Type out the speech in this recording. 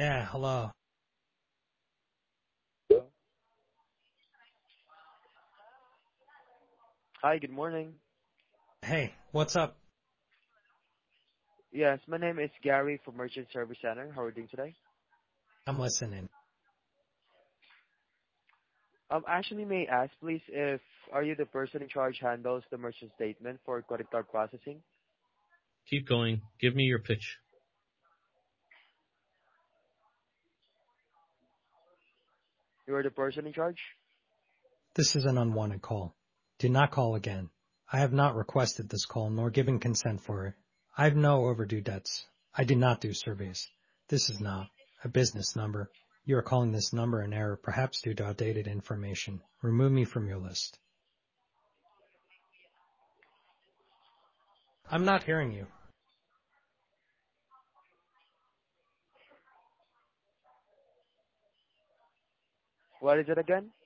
Yeah, hello. Hi, good morning. Hey, what's up? Yes, my name is Gary from Merchant Service Center. How are you doing today? I'm listening. Actually, may I ask, please, if are you the person in charge handles the merchant statement for credit card processing? Keep going. Give me your pitch. You are the person in charge? This is an unwanted call. Do not call again. I have not requested this call nor given consent for it. I have no overdue debts. I do not do surveys. This is not a business number. You are calling this number in error, perhaps due to outdated information. Remove me from your list. I'm not hearing you. What is it again?